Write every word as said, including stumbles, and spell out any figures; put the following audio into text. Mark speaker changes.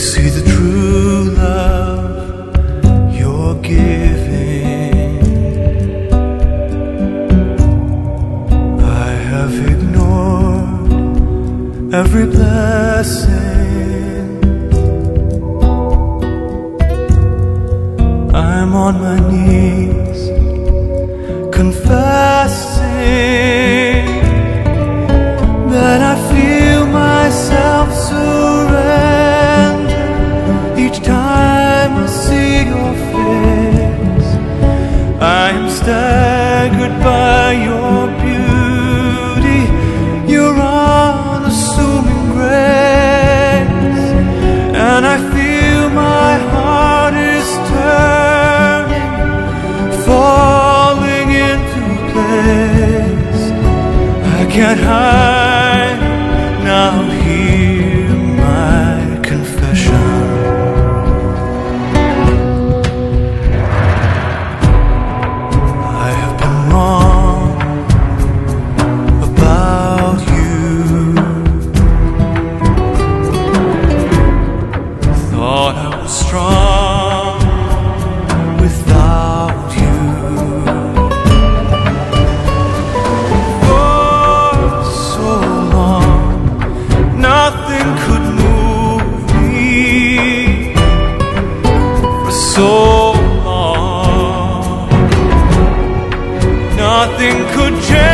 Speaker 1: see the true love you're giving. I have ignored every blessing. I'm on my knees confessing that I feel myself surrender each time I see your face. I am staggered by your beauty, your unassuming grace, and I feel my heart is turning, falling into place. I can't hide, now hear my confession. I have been wrong about you. Thought I was strong without you. For so long nothing could move me. For so long nothing could change.